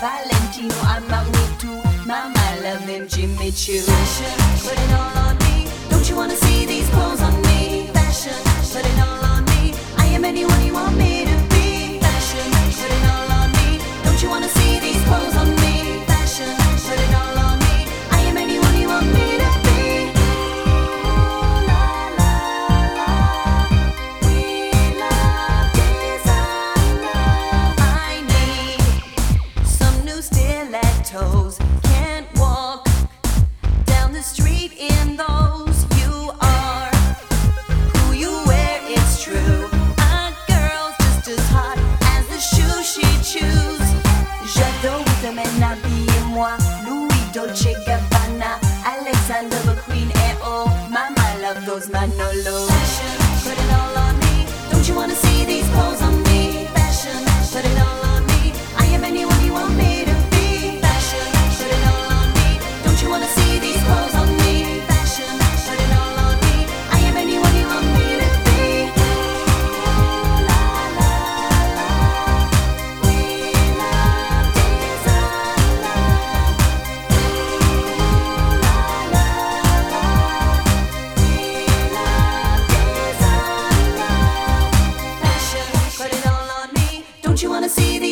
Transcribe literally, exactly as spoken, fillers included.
Valentino, I'm Magneto, Mama love them Jimmy Choo. Fashion, put it all on me. Don't you wanna see these clothes on me? Fashion, put it all on me. I am anyone you want me to be. Fashion, put it all on me. Don't you wanna see these clothes on me? Fashion, put it all on me. I am anyone you want me to be. Ooh, la, la, la. We love designer. I need some new stilettos. Can't walk down the street in those. You are who you wear, it's true. A girl's just as hot as the shoes she choose. J'adore vous amène habillez-moi. Louis Dolce Gabbana, Alexander McQueen, and oh, Mama love those Manolos. Fashion, put it all on me. Don't you wanna see these clothes on me? Fashion, put it all on me. I am anyone you want me to be. Fashion, put it all on me. Don't you wanna see these clothes on me? Fashion, put it all on me. I am anyone you want me to be. Ooh, la, la, la. We love designer. Ooh, la, la, la. We love designer. Fashion, put it all on me. Don't you wanna see